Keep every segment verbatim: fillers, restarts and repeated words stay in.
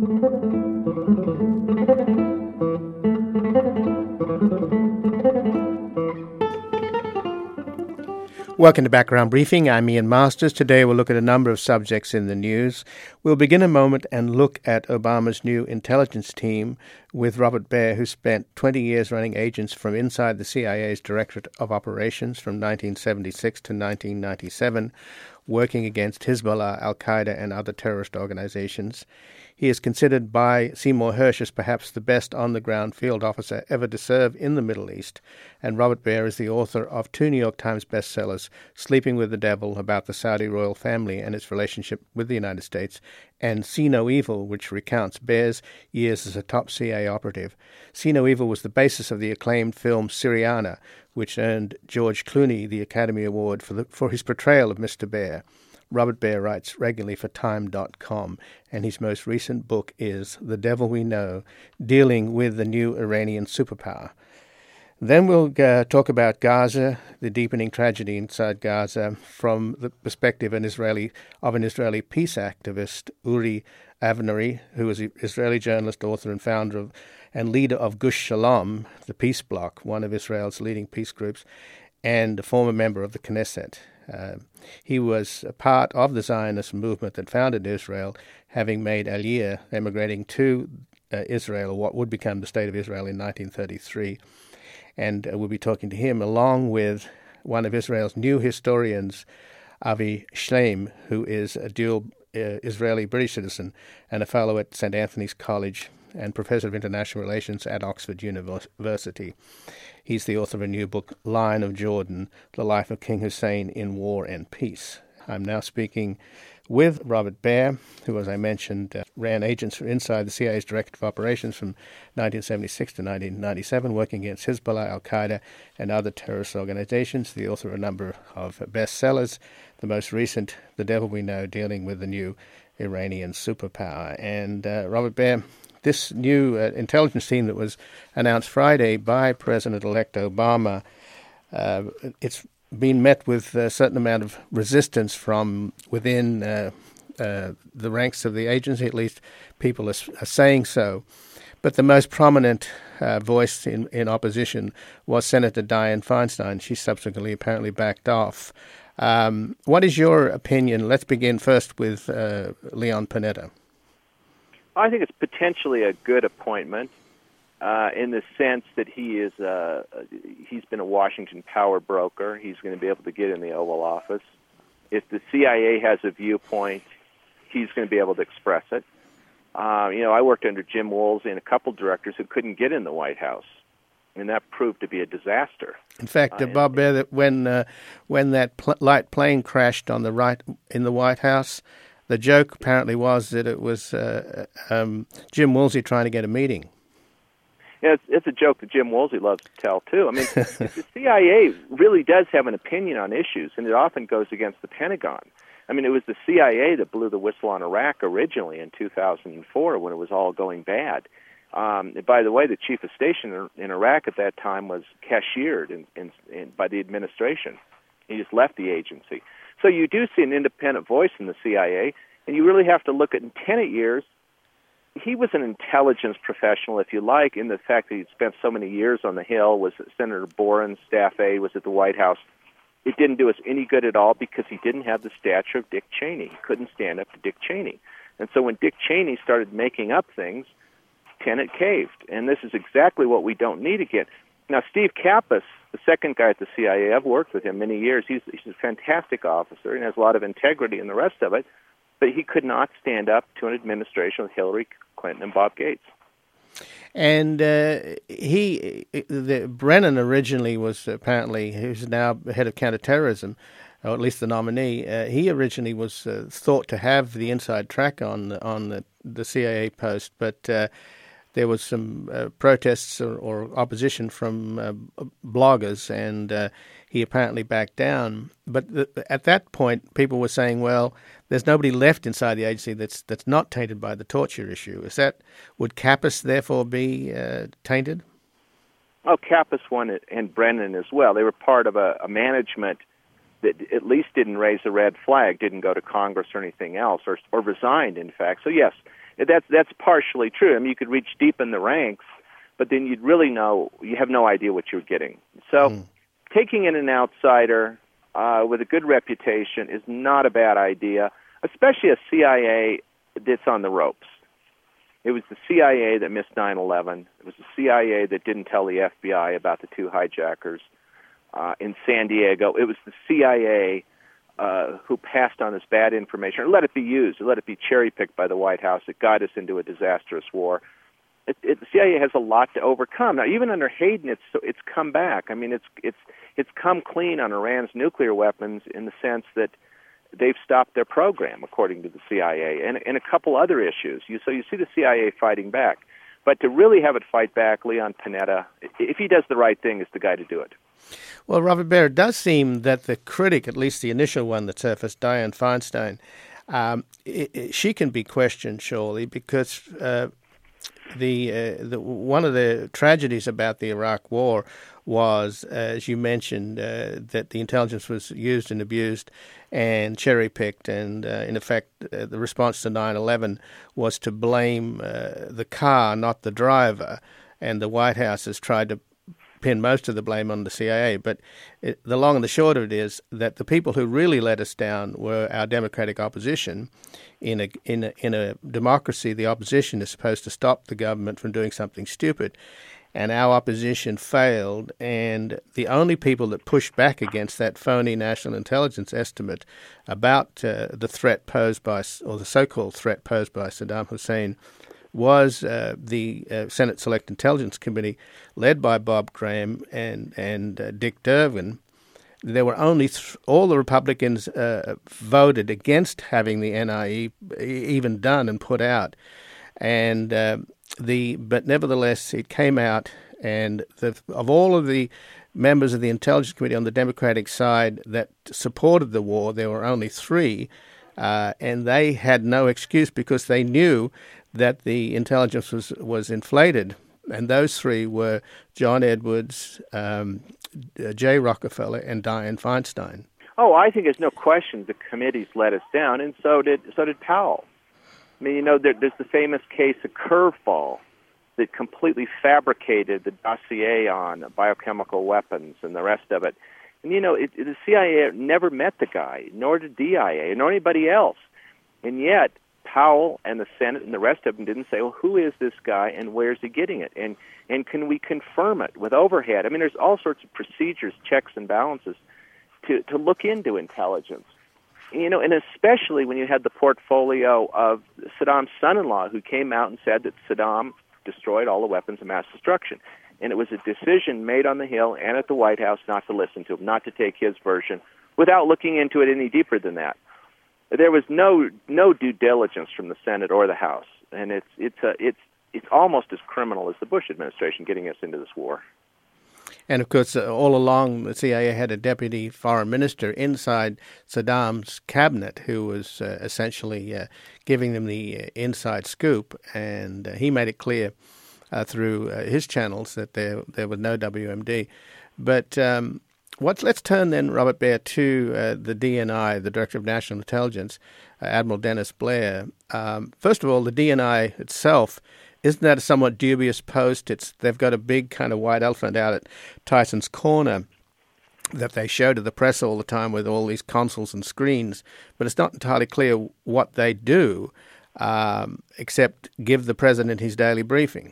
Welcome to Background Briefing. I'm Ian Masters. Today we'll look at a number of subjects in the news. We'll begin a moment and look at Obama's new intelligence team with Robert Baer, who spent twenty years running agents from inside the C I A's Directorate of Operations from nineteen seventy-six to nineteen ninety-seven, working against Hezbollah, Al-Qaeda, and other terrorist organizations. He is considered by Seymour Hersh as perhaps the best on-the-ground field officer ever to serve in the Middle East, and Robert Baer is the author of two New York Times bestsellers, Sleeping with the Devil, about the Saudi royal family and its relationship with the United States, and See No Evil, which recounts Baer's years as a top C I A operative. See No Evil was the basis of the acclaimed film Syriana, which earned George Clooney the Academy Award for, the, for his portrayal of Mister Baer. Robert Baer writes regularly for Time dot com, and his most recent book is The Devil We Know, dealing with the new Iranian superpower. Then we'll uh, talk about Gaza, the deepening tragedy inside Gaza, from the perspective an Israeli, of an Israeli peace activist, Uri Avnery, who is an Israeli journalist, author, and founder of and leader of Gush Shalom, the peace bloc, one of Israel's leading peace groups, and a former member of the Knesset. Uh, he was a part of the Zionist movement that founded Israel, having made Aliyah, emigrating to uh, Israel, or what would become the State of Israel, in nineteen thirty-three. And uh, we'll be talking to him along with one of Israel's new historians, Avi Shleim, who is a dual uh, Israeli-British citizen and a fellow at Saint Anthony's College and professor of international relations at Oxford University. He's the author of a new book, Lion of Jordan, The Life of King Hussein in War and Peace. I'm now speaking with Robert Baer, who, as I mentioned, uh, ran agents inside the C I A's Directorate of Operations from nineteen seventy-six to nineteen ninety-seven, working against Hezbollah, Al-Qaeda, and other terrorist organizations. The author of a number of bestsellers, the most recent, The Devil We Know, dealing with the new Iranian superpower. And uh, Robert Baer, this new uh, intelligence team that was announced Friday by President-elect Obama, uh, it's been met with a certain amount of resistance from within uh, uh, the ranks of the agency. At least people are, are saying so. But the most prominent uh, voice in, in opposition was Senator Dianne Feinstein. She subsequently apparently backed off. Um, what is your opinion? Let's begin first with uh, Leon Panetta. I think it's potentially a good appointment uh, in the sense that he is uh, he's been a Washington power broker. He's going to be able to get in the Oval Office. If the C I A has a viewpoint, he's going to be able to express it. Uh, you know, I worked under Jim Woolsey and a couple directors who couldn't get in the White House, and that proved to be a disaster. In fact, uh, Bob Baer, that when uh, when that pl- light plane crashed on the right in the White House, the joke apparently was that it was uh, um, Jim Woolsey trying to get a meeting. Yeah, it's, it's a joke that Jim Woolsey loves to tell, too. I mean, the C I A really does have an opinion on issues, and it often goes against the Pentagon. I mean, it was the C I A that blew the whistle on Iraq originally in two thousand four when it was all going bad. Um, and by the way, the chief of station in Iraq at that time was cashiered in, in, in, by the administration. He just left the agency. So you do see an independent voice in the C I A, and you really have to look at in ten years. He was an intelligence professional, if you like, in the fact that he'd spent so many years on the Hill, was Senator Boren's staff aide, was at the White House. It didn't do us any good at all because he didn't have the stature of Dick Cheney. He couldn't stand up to Dick Cheney. And so when Dick Cheney started making up things, Tenet caved. And this is exactly what we don't need again. Now, Steve Kappas, the second guy at the C I A, I've worked with him many years. He's, he's a fantastic officer and has a lot of integrity and the rest of it, but he could not stand up to an administration with Hillary Clinton and Bob Gates. And uh, he, the, Brennan originally was apparently, who's now head of counterterrorism, or at least the nominee. Uh, he originally was uh, thought to have the inside track on on the, the C I A post, but uh, there was some uh, protests or, or opposition from uh, bloggers, and uh, he apparently backed down. But the, at that point, people were saying, well, there's nobody left inside the agency that's that's not tainted by the torture issue. Is that, would Kappas therefore be uh, tainted? Oh, Kappas won it, and Brennan as well. They were part of a, a management that at least didn't raise a red flag, didn't go to Congress or anything else, or, or resigned, in fact. So, yes, that's that's partially true. I mean, you could reach deep in the ranks, but then you'd really know you have no idea what you're getting. So, mm. taking in an outsider uh, with a good reputation is not a bad idea, especially a C I A that's on the ropes. It was the C I A that missed nine eleven. It was the C I A that didn't tell the F B I about the two hijackers uh, in San Diego. It was the C I A uh, who passed on this bad information, or let it be used, or let it be cherry-picked by the White House. It got us into a disastrous war. It, it, the C I A has a lot to overcome. Now, even under Hayden, it's it's come back. I mean, it's it's it's come clean on Iran's nuclear weapons in the sense that they've stopped their program, according to the C I A, and, and a couple other issues. You, so you see the C I A fighting back. But to really have it fight back, Leon Panetta, if he does the right thing, is the guy to do it. Well, Robert Baer, it does seem that the critic, at least the initial one that surfaced, Dianne Feinstein, um, it, it, she can be questioned, surely, because uh, the, uh, the one of the tragedies about the Iraq War was, uh, as you mentioned, uh, that the intelligence was used and abused and cherry-picked, and uh, in effect, uh, the response to nine eleven was to blame uh, the car, not the driver, and the White House has tried to pin most of the blame on the C I A. But it, the long and the short of it is that the people who really let us down were our democratic opposition. In a in a, in a democracy, the opposition is supposed to stop the government from doing something stupid. And our opposition failed, and the only people that pushed back against that phony national intelligence estimate about uh, the threat posed by, or the so-called threat posed by Saddam Hussein, was uh, the uh, Senate Select Intelligence Committee, led by Bob Graham and and uh, Dick Durbin. There were only th- all the Republicans uh, voted against having the N I E even done and put out, and. Uh, The but nevertheless, it came out, and the, of all of the members of the Intelligence Committee on the Democratic side that supported the war, there were only three, uh, and they had no excuse because they knew that the intelligence was, was inflated. And those three were John Edwards, um, Jay Rockefeller, and Dianne Feinstein. Oh, I think there's no question the committees let us down, and so did so did Powell. I mean, you know, there, there's the famous case of Curveball that completely fabricated the dossier on biochemical weapons and the rest of it. And, you know, it, it, the C I A never met the guy, nor did D I A, nor anybody else. And yet, Powell and the Senate and the rest of them didn't say, well, who is this guy and where's he getting it? And, and can we confirm it with overhead? I mean, there's all sorts of procedures, checks and balances to, to look into intelligence. You know, and especially when you had the portfolio of Saddam's son-in-law, who came out and said that Saddam destroyed all the weapons of mass destruction. And it was a decision made on the Hill and at the White House not to listen to him, not to take his version, without looking into it any deeper than that. There was no no due diligence from the Senate or the House, and it's it's a, it's it's almost as criminal as the Bush administration getting us into this war. And, of course, uh, all along, the C I A had a deputy foreign minister inside Saddam's cabinet who was uh, essentially uh, giving them the uh, inside scoop. And uh, he made it clear uh, through uh, his channels that there there was no W M D. But um, what, let's turn then, Robert Baer, to uh, the D N I, the Director of National Intelligence, uh, Admiral Dennis Blair. Um, first of all, the D N I itself, isn't that a somewhat dubious post? It's they've got a big kind of white elephant out at Tyson's Corner that they show to the press all the time with all these consoles and screens, but it's not entirely clear what they do um, except give the president his daily briefing.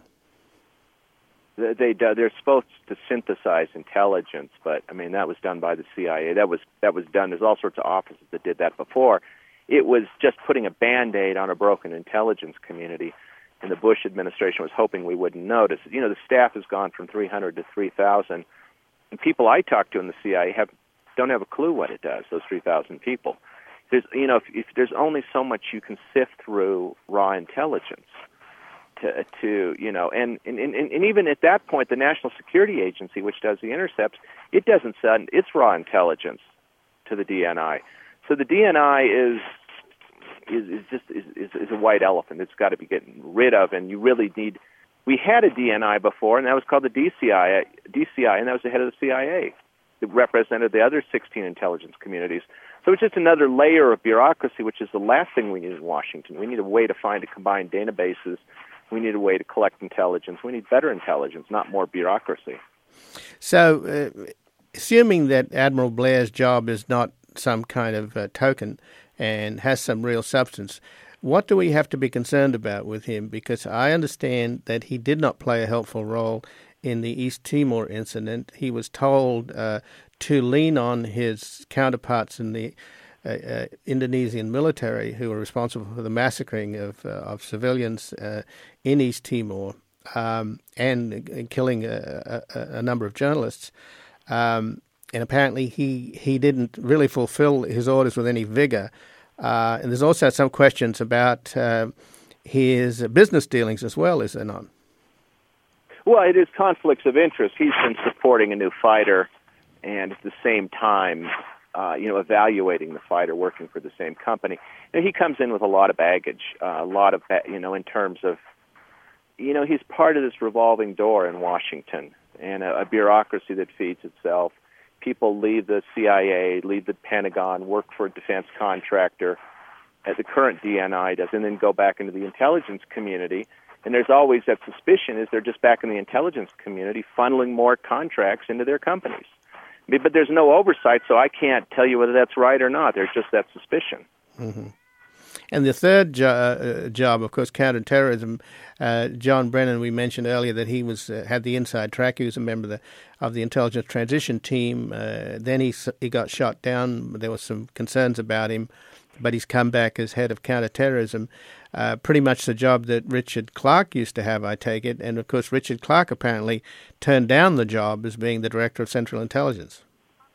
They they're supposed to synthesize intelligence, but I mean that was done by the C I A. That was that was done. There's all sorts of offices that did that before. It was just putting a Band-Aid on a broken intelligence community. And the Bush administration was hoping we wouldn't notice. You know, the staff has gone from three hundred to three thousand, and people I talk to in the C I A have don't have a clue what it does. Those three thousand people. There's, you know, if, if there's only so much you can sift through raw intelligence to, to you know, and, and, and, and even at that point, the National Security Agency, which does the intercepts, it doesn't send its raw intelligence to the D N I. So the D N I is. Is, is just is, is, is a white elephant. It's got to be getting rid of, and you really need. We had a D N I before, and that was called the D C I, D C I, and that was the head of the C I A. It represented the other sixteen intelligence communities. So it's just another layer of bureaucracy, which is the last thing we need in Washington. We need a way to find and combine databases. We need a way to collect intelligence. We need better intelligence, not more bureaucracy. So, uh, assuming that Admiral Blair's job is not some kind of uh, token and has some real substance, what do we have to be concerned about with him? Because I understand that he did not play a helpful role in the East Timor incident. He was told uh, to lean on his counterparts in the uh, uh, Indonesian military who were responsible for the massacring of, uh, of civilians uh, in East Timor um, and, and killing a, a, a number of journalists. Um, and apparently he, he didn't really fulfill his orders with any vigor. Uh, and there's also some questions about uh, his business dealings as well, is there not? Well, it is conflicts of interest. He's been supporting a new fighter and at the same time, uh, you know, evaluating the fighter, working for the same company. And he comes in with a lot of baggage, uh, a lot of, ba- you know, in terms of, you know, he's part of this revolving door in Washington and a, a bureaucracy that feeds itself. People leave the C I A, leave the Pentagon, work for a defense contractor, as the current D N I does, and then go back into the intelligence community. And there's always that suspicion is they're just back in the intelligence community funneling more contracts into their companies. I mean, but there's no oversight, so I can't tell you whether that's right or not. There's just that suspicion. Mm-hmm. And the third jo- uh, job, of course, counterterrorism. Uh, John Brennan, we mentioned earlier that he was uh, had the inside track. He was a member of the, of the intelligence transition team. Uh, then he he got shot down. There were some concerns about him, but he's come back as head of counterterrorism. Uh, pretty much the job that Richard Clarke used to have, I take it. And, of course, Richard Clarke apparently turned down the job as being the director of Central Intelligence.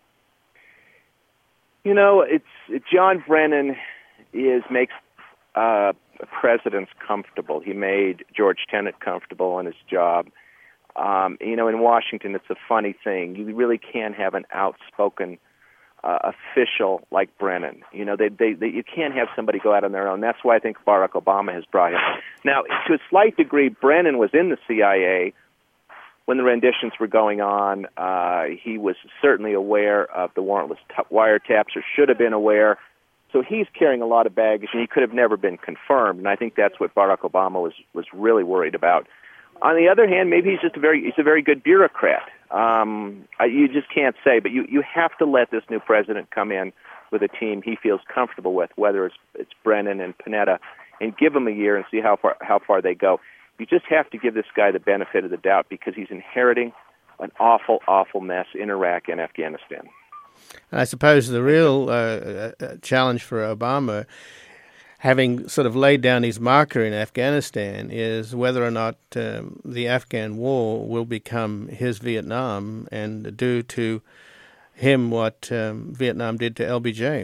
You know, it's John Brennan is makes uh, presidents comfortable. He made George Tenet comfortable in his job. Um, you know, in Washington, it's a funny thing. You really can't have an outspoken uh, official like Brennan. You know, they, they, they, you can't have somebody go out on their own. That's why I think Barack Obama has brought him. Now, to a slight degree, Brennan was in the C I A when the renditions were going on. Uh, he was certainly aware of the warrantless t- wiretaps, or should have been aware. So he's carrying a lot of baggage, and he could have never been confirmed. And I think that's what Barack Obama was was really worried about. On the other hand, maybe he's just a very he's a very good bureaucrat. Um, I, you just can't say, but you, you have to let this new president come in with a team he feels comfortable with, whether it's it's Brennan and Panetta, and give him a year and see how far how far they go. You just have to give this guy the benefit of the doubt because he's inheriting an awful, awful mess in Iraq and Afghanistan. I suppose the real uh, challenge for Obama, having sort of laid down his marker in Afghanistan, is whether or not um, the Afghan war will become his Vietnam and do to him what um, Vietnam did to L B J.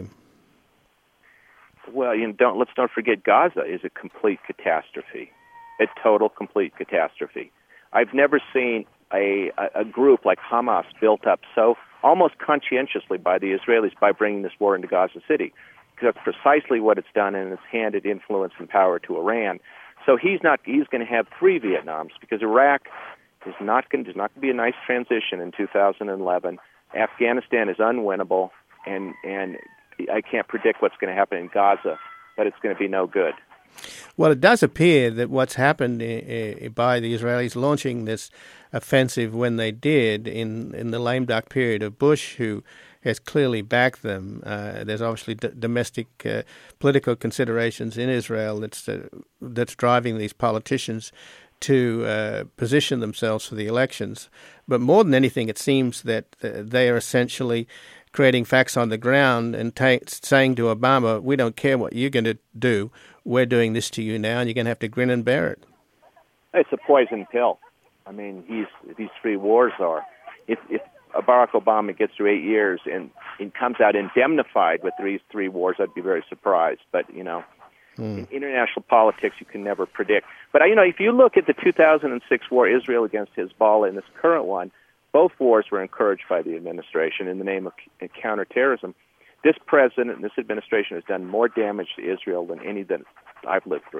Well, you know, don't let's don't forget Gaza is a complete catastrophe, a total, complete catastrophe. I've never seen a, a, a group like Hamas built up so almost conscientiously by the Israelis by bringing this war into Gaza City, because that's precisely what it's done, and it's handed influence and power to Iran. So he's not he's going to have three Vietnams, because Iraq is not going there's not going to be a nice transition in two thousand eleven. Afghanistan is unwinnable, and and I can't predict what's going to happen in Gaza, but it's going to be no good. Well, it does appear that what's happened uh, by the Israelis launching this offensive when they did in, in the lame duck period of Bush, who has clearly backed them. Uh, there's obviously d- domestic uh, political considerations in Israel that's uh, that's driving these politicians to uh, position themselves for the elections. But more than anything, it seems that uh, they are essentially creating facts on the ground and ta- saying to Obama, we don't care what you're going to do. We're doing this to you now, and you're going to have to grin and bear it. It's a poison pill. I mean, he's, these three wars are. If, if Barack Obama gets through eight years and, and comes out indemnified with these three wars, I'd be very surprised. But, you know, hmm. in international politics, you can never predict. But, you know, if you look at the two thousand six war, Israel against Hezbollah, and this current one, both wars were encouraged by the administration in the name of counterterrorism. This president and this administration has done more damage to Israel than any that I've lived through.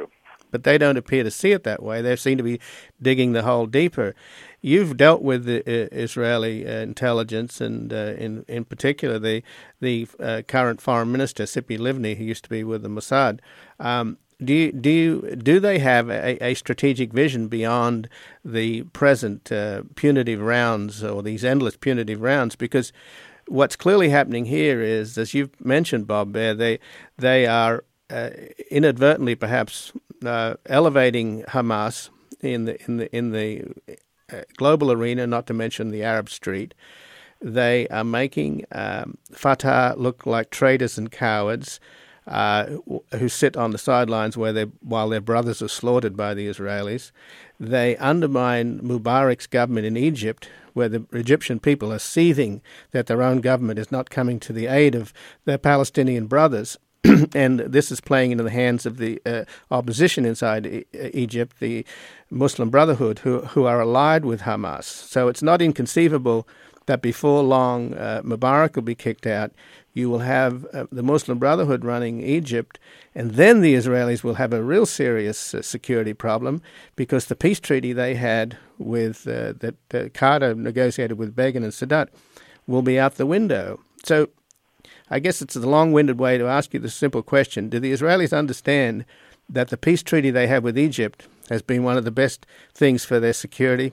but they don't appear to see it that way. They seem to be digging the hole deeper. You've dealt with the uh, Israeli uh, intelligence, and uh, in in particular the the uh, current foreign minister Tzipi Livni, who used to be with the Mossad. Um, do you, do you, do they have a, a strategic vision beyond the present uh, punitive rounds, or these endless punitive rounds? Because what's clearly happening here is, as you've mentioned, Bob Baer, they they are uh, inadvertently perhaps uh, elevating Hamas in the in the in the uh, global arena, not to mention the Arab street. They are making um, Fatah look like traitors and cowards uh, who sit on the sidelines where they while their brothers are slaughtered by the Israelis. They undermine Mubarak's government in Egypt, where the Egyptian people are seething that their own government is not coming to the aid of their Palestinian brothers. And this is playing into the hands of the uh, opposition inside e- Egypt, the Muslim Brotherhood, who who are allied with Hamas. So it's not inconceivable that before long uh, Mubarak will be kicked out. You will have uh, the Muslim Brotherhood running Egypt, and then the Israelis will have a real serious uh, security problem, because the peace treaty they had with uh, that uh, Carter negotiated with Begin and Sadat will be out the window. So I guess it's a long-winded way to ask you the simple question. Do the Israelis understand that the peace treaty they have with Egypt has been one of the best things for their security?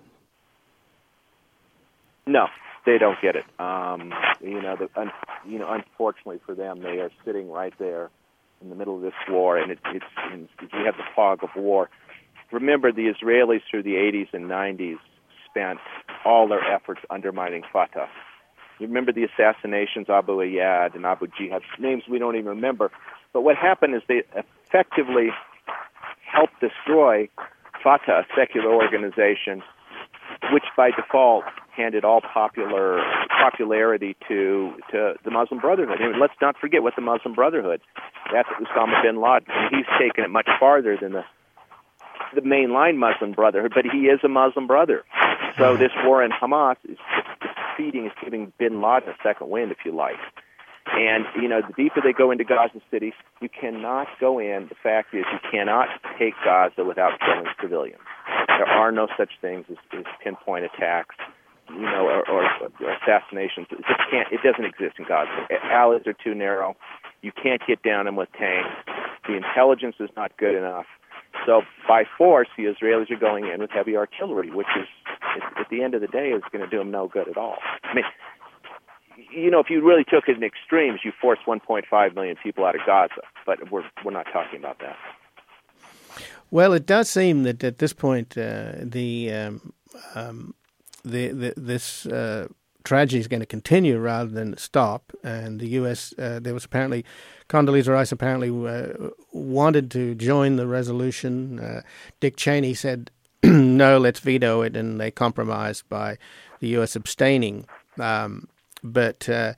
No, they don't get it. Um, you know, the, un, you know, unfortunately for them, they are sitting right there in the middle of this war, and it, it's, and we have the fog of war. Remember, the Israelis through the eighties and nineties spent all their efforts undermining Fatah. You remember the assassinations, Abu Ayyad and Abu Jihad, names we don't even remember. But what happened is they effectively helped destroy Fatah, a secular organization, which by default handed all popular popularity to to the Muslim Brotherhood. And let's not forget what the Muslim Brotherhood, that's Osama bin Laden. And he's taken it much farther than the the mainline Muslim Brotherhood, but he is a Muslim brother. So this war in Hamas is feeding, is giving bin Laden a second wind, if you like. And, you know, the deeper they go into Gaza City, you cannot go in. The fact is, you cannot take Gaza without killing civilians. There are no such things as, as pinpoint attacks, you know, or, or, or assassinations. It just can't. It doesn't exist in Gaza. Alleys are too narrow. You can't get down them with tanks. The intelligence is not good enough. So by force, the Israelis are going in with heavy artillery, which is, at the end of the day, is going to do them no good at all. I mean, you know, if you really took it in extremes, you force one point five million people out of Gaza, but we're we're not talking about that. Well, it does seem that at this point, uh, the, um, um, the the this uh, tragedy is going to continue rather than stop. And the U S uh, there was apparently Condoleezza Rice apparently uh, wanted to join the resolution. Uh, Dick Cheney said, "No, let's veto it," and they compromised by the U S abstaining. Um, But, uh,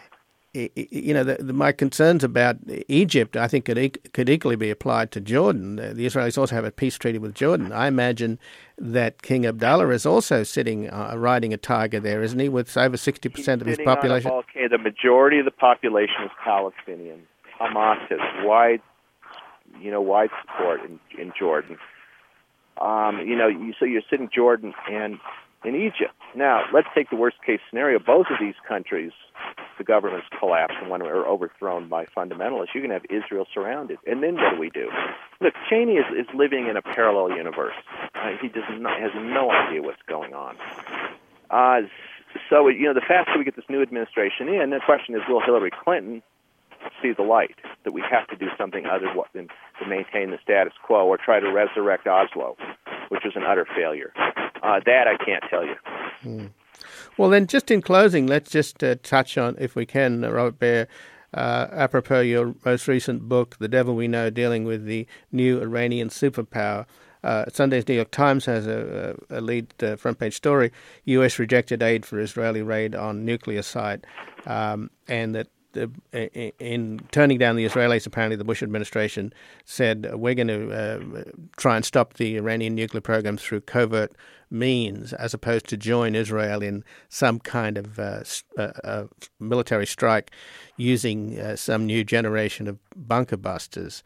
you know, the, the, my concerns about Egypt, I think, could, e- could equally be applied to Jordan. The, the Israelis also have a peace treaty with Jordan. I imagine that King Abdullah is also sitting, uh, riding a tiger there, isn't he, with over sixty percent of his population? Okay, the majority of the population is Palestinian. Hamas has wide, you know, wide support in, in Jordan. Um, you know, you, so you're sitting Jordan and in Egypt. Now, let's take the worst-case scenario. Both of these countries, the governments collapse and one are overthrown by fundamentalists. You're going to have Israel surrounded. And then what do we do? Look, Cheney is, is living in a parallel universe. Uh, he does not, has no idea what's going on. Uh, so, you know, the faster we get this new administration in, the question is, will Hillary Clinton see the light, that we have to do something other than to maintain the status quo or try to resurrect Oslo, which was an utter failure. Uh, that I can't tell you. Hmm. Well, then, just in closing, let's just uh, touch on, if we can, uh, Robert Baer, uh, apropos your most recent book, The Devil We Know, dealing with the new Iranian superpower. Uh, Sunday's New York Times has a, a lead uh, front-page story. U S rejected aid for Israeli raid on nuclear site, um, and that Uh, in turning down the Israelis, apparently the Bush administration said uh, we're going to uh, try and stop the Iranian nuclear program through covert means, as opposed to join Israel in some kind of uh, uh, uh, military strike using uh, some new generation of bunker busters.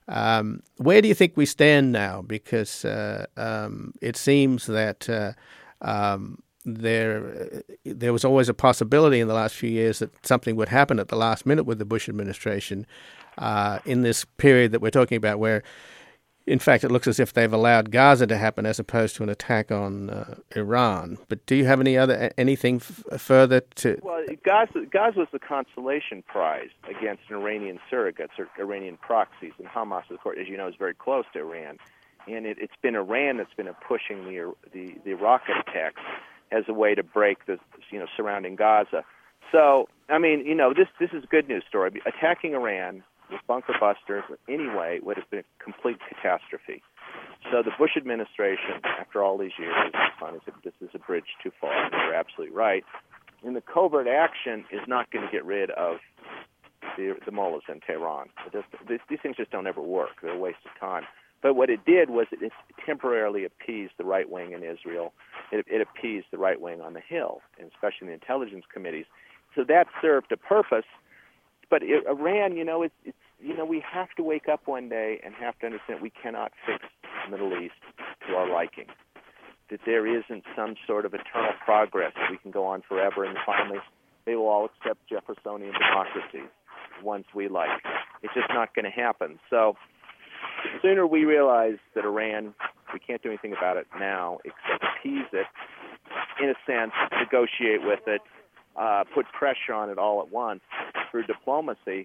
Um, where do you think we stand now? Because uh, um, it seems that uh, um, there there was always a possibility in the last few years that something would happen at the last minute with the Bush administration uh, in this period that we're talking about, where, in fact, it looks as if they've allowed Gaza to happen as opposed to an attack on uh, Iran. But do you have any other anything f- further to? Well, Gaza, Gaza was the consolation prize against Iranian surrogates or Iranian proxies, and Hamas, of course, as you know, is very close to Iran, and it, it's been Iran that's been pushing the, the the rocket attacks as a way to break the you know surrounding Gaza. So, I mean, you know, this this is a good news story. Attacking Iran with bunker busters anyway would have been a complete catastrophe. So the Bush administration, after all these years, finally said this is a bridge too far, and they're absolutely right. And the covert action is not going to get rid of the, the mullahs in Tehran. It just, these, these things just don't ever work. They're a waste of time. But what it did was it, it temporarily appeased the right wing in Israel. It, it appeased the right wing on the Hill, and especially the intelligence committees. So that served a purpose. But it, Iran, you know, it's, it's you know, we have to wake up one day and have to understand we cannot fix the Middle East to our liking. That there isn't some sort of eternal progress that we can go on forever, and finally they will all accept Jeffersonian democracy, the ones we like. It's just not going to happen. So the sooner we realize that Iran, we can't do anything about it now except appease it, in a sense, negotiate with it, uh, put pressure on it all at once through diplomacy.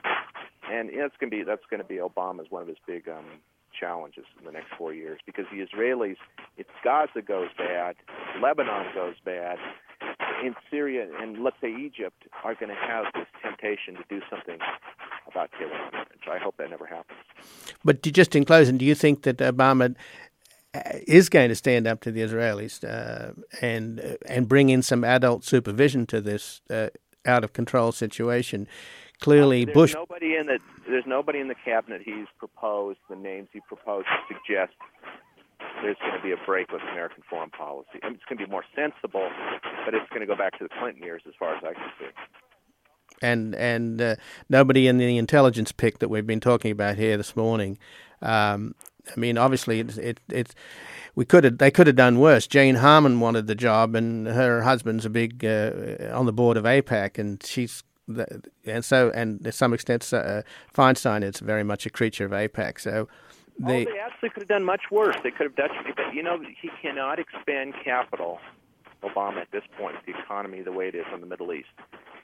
And you know, it's going to be that's going to be Obama's one of his big um, challenges in the next four years, because the Israelis, if Gaza goes bad, Lebanon goes bad, in Syria and let's say Egypt are going to have this temptation to do something about Tehran, which I hope that never happens. But just in closing, do you think that Obama is going to stand up to the Israelis uh, and and bring in some adult supervision to this uh, out of control situation? Clearly, uh, there's Bush. Nobody in the there's nobody in the cabinet he's proposed. The names he proposed suggest there's going to be a break with American foreign policy. I mean, it's going to be more sensible, but it's going to go back to the Clinton years as far as I can see. And and uh, nobody in the intelligence pick that we've been talking about here this morning. Um, I mean, obviously, it's it, it's we could have they could have done worse. Jane Harman wanted the job, and her husband's a big uh, on the board of AIPAC, and she's. And so, and to some extent, uh, Feinstein is very much a creature of AIPAC. So, they, oh, they actually could have done much worse. They could have done, you know, he cannot expand capital, Obama, at this point, the economy the way it is in the Middle East.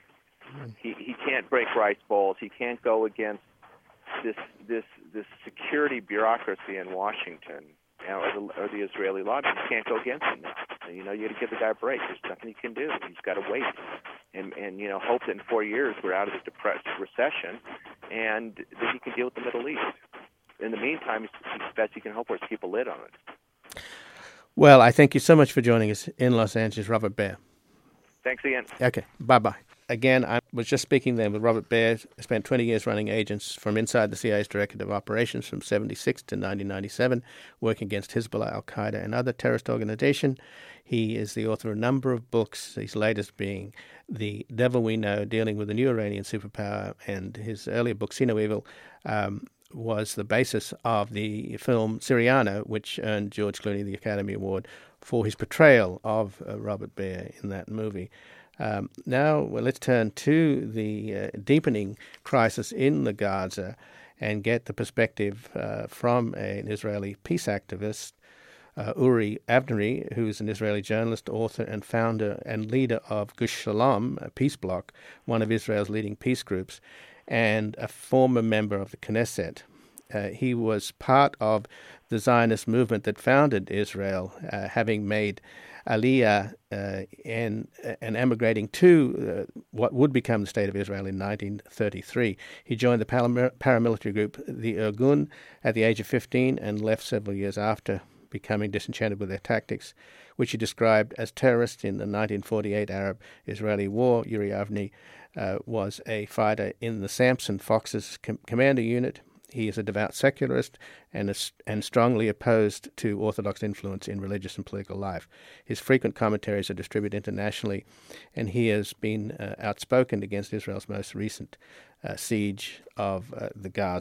He he can't break rice bowls. He can't go against this this this security bureaucracy in Washington, you know, or, the, or the Israeli lobby. You can't go against him now. And, you know, you got to give the guy a break. There's nothing he can do. He's got to wait. And, and you know, hope that in four years we're out of this depressed recession, and that he can deal with the Middle East. In the meantime, the best he can hope for is keep a lid on it. Well, I thank you so much for joining us in Los Angeles, Robert Baer. Thanks again. Okay, bye-bye. Again, I was just speaking then with Robert Baer. Spent twenty years running agents from inside the C I A's Directorate of Operations from seventy-six to nineteen ninety-seven, working against Hezbollah, Al-Qaeda, and other terrorist organizations. He is the author of a number of books, his latest being The Devil We Know, dealing with the new Iranian superpower, and his earlier book, See No Evil, um, was the basis of the film Syriana, which earned George Clooney the Academy Award for his portrayal of uh, Robert Baer in that movie. Um, now, well, let's turn to the uh, deepening crisis in the Gaza and get the perspective uh, from an Israeli peace activist, uh, Uri Avnery, who is an Israeli journalist, author, and founder and leader of Gush Shalom, a peace bloc, one of Israel's leading peace groups, and a former member of the Knesset. Uh, he was part of the Zionist movement that founded Israel, uh, having made Aliyah uh, and, and emigrating to uh, what would become the State of Israel in nineteen thirty-three. He joined the paramilitary group, the Irgun, at the age of fifteen and left several years after, becoming disenchanted with their tactics, which he described as terrorists in the nineteen forty-eight Arab-Israeli War. Uri Avnery uh, was a fighter in the Samson Foxes com- commander unit. He is a devout secularist and is, and strongly opposed to Orthodox influence in religious and political life. His frequent commentaries are distributed internationally, and he has been uh, outspoken against Israel's most recent uh, siege of uh, the Gaza.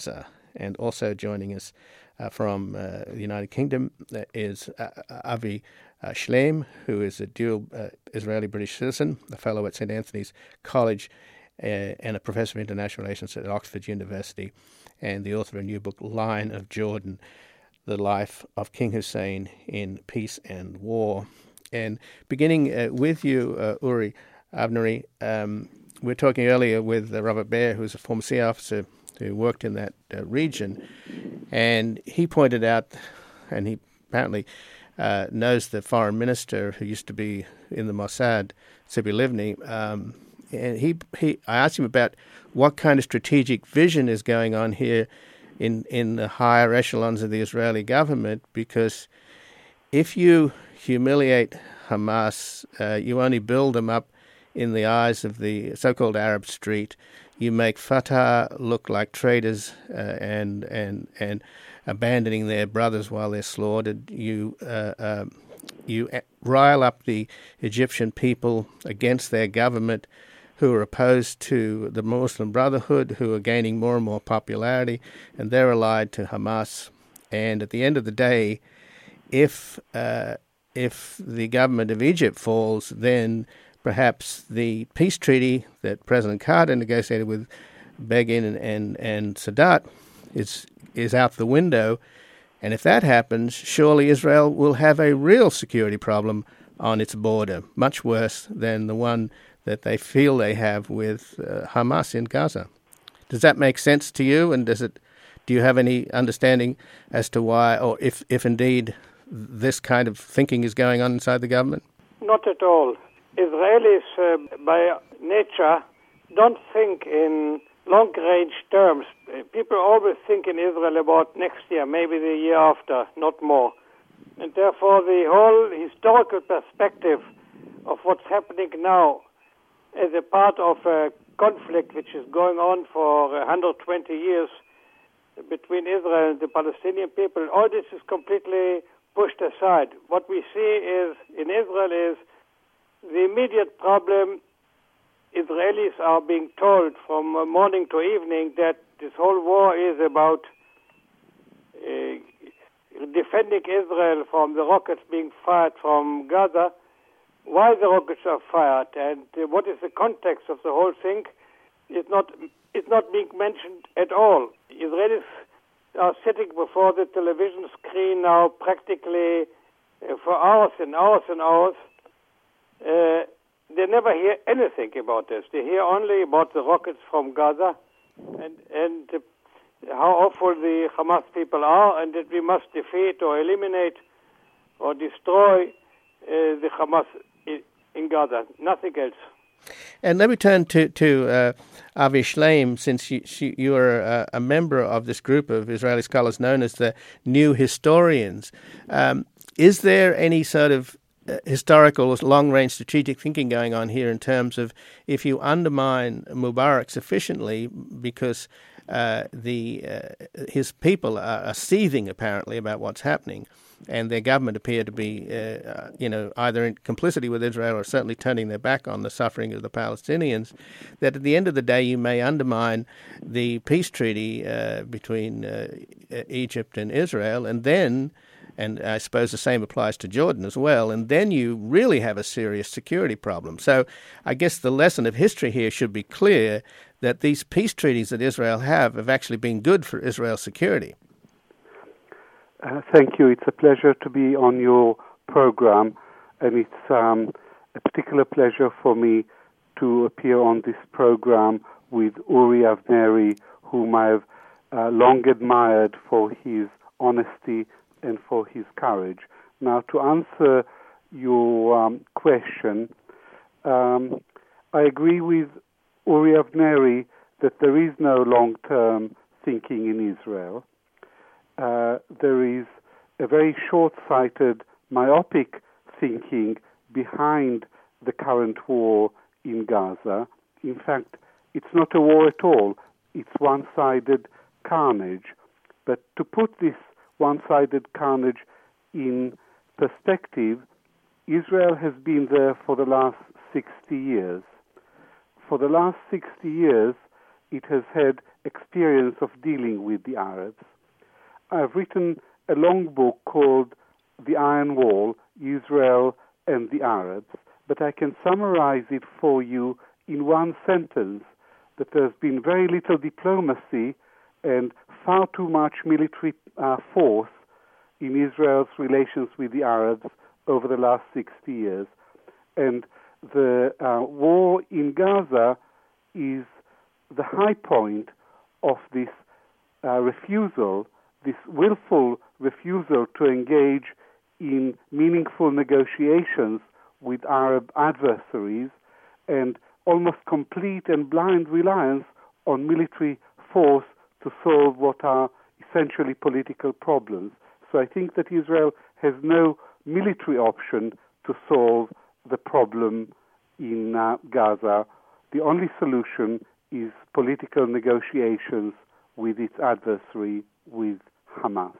And also joining us uh, from uh, the United Kingdom uh, is uh, Avi uh, Shleim, who is a dual uh, Israeli-British citizen, a fellow at Saint Anthony's College, uh, and a professor of international relations at Oxford University, and the author of a new book, Lion of Jordan, The Life of King Hussein in Peace and War. And beginning uh, with you, uh, Uri Avnery, um, we were talking earlier with uh, Robert Baer, who's a former C I A officer who worked in that uh, region, and he pointed out, and he apparently uh, knows the foreign minister who used to be in the Mossad, Tzipi Livni, um, and he, he, I asked him about what kind of strategic vision is going on here in, in the higher echelons of the Israeli government, because if you humiliate Hamas, uh, you only build them up in the eyes of the so-called Arab street. You make Fatah look like traitors uh, and and and abandoning their brothers while they're slaughtered. You uh, uh, you rile up the Egyptian people against their government, who are opposed to the Muslim Brotherhood, who are gaining more and more popularity, and they're allied to Hamas. And at the end of the day, if uh, if the government of Egypt falls, then perhaps the peace treaty that President Carter negotiated with Begin and, and, and Sadat is is out the window. And if that happens, surely Israel will have a real security problem on its border, much worse than the one that they feel they have with uh, Hamas in Gaza. Does that make sense to you? And does it? Do you have any understanding as to why, or if, if indeed this kind of thinking is going on inside the government? Not at all. Israelis, uh, by nature, don't think in long-range terms. People always think in Israel about next year, maybe the year after, not more. And therefore, the whole historical perspective of what's happening now as a part of a conflict which is going on for one hundred twenty years between Israel and the Palestinian people, all this is completely pushed aside. What we see is, in Israel, is the immediate problem. Israelis are being told from morning to evening that this whole war is about uh, defending Israel from the rockets being fired from Gaza. Why the rockets are fired and uh, what is the context of the whole thing is not is not being mentioned at all. Israelis are sitting before the television screen now practically uh, for hours and hours and hours. Uh, they never hear anything about this. They hear only about the rockets from Gaza and and uh, how awful the Hamas people are, and that we must defeat or eliminate or destroy uh, the Hamas in, in Gaza. Nothing else. And let me turn to to uh, Avi Shleim, since you, she, you are a, a member of this group of Israeli scholars known as the New Historians. Um, is there any sort of historical, long-range strategic thinking going on here in terms of if you undermine Mubarak sufficiently, because uh, the uh, his people are, are seething apparently about what's happening, and their government appear to be, uh, you know, either in complicity with Israel or certainly turning their back on the suffering of the Palestinians, that at the end of the day you may undermine the peace treaty uh, between uh, Egypt and Israel, and then, and I suppose the same applies to Jordan as well, and then you really have a serious security problem. So I guess the lesson of history here should be clear that these peace treaties that Israel have have actually been good for Israel's security. Uh, thank you. It's a pleasure to be on your program, and it's um, a particular pleasure for me to appear on this program with Uri Avnery, whom I've uh, long admired for his honesty and for his courage. Now, to answer your um, question, um, I agree with Uri Avnery that there is no long-term thinking in Israel. Uh, there is a very short-sighted, myopic thinking behind the current war in Gaza. In fact, it's not a war at all. It's one-sided carnage. But to put this one-sided carnage in perspective, Israel has been there for the last sixty years. For the last sixty years, it has had experience of dealing with the Arabs. I've written a long book called The Iron Wall, Israel and the Arabs, but I can summarize it for you in one sentence, that there's been very little diplomacy and far too much military uh, force in Israel's relations with the Arabs over the last sixty years. And the uh, war in Gaza is the high point of this uh, refusal, this willful refusal to engage in meaningful negotiations with Arab adversaries, and almost complete and blind reliance on military force to solve what are essentially political problems. So I think that Israel has no military option to solve the problem in uh, Gaza. The only solution is political negotiations with its adversary, with Hamas.